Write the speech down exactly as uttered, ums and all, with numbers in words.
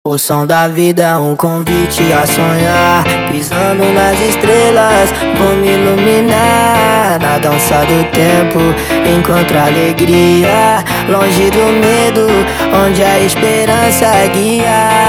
O som da vida é um convite a sonhar, pisando nas estrelas, vou me iluminar. Na dança do tempo, encontro alegria, longe do medo, onde a esperança guia.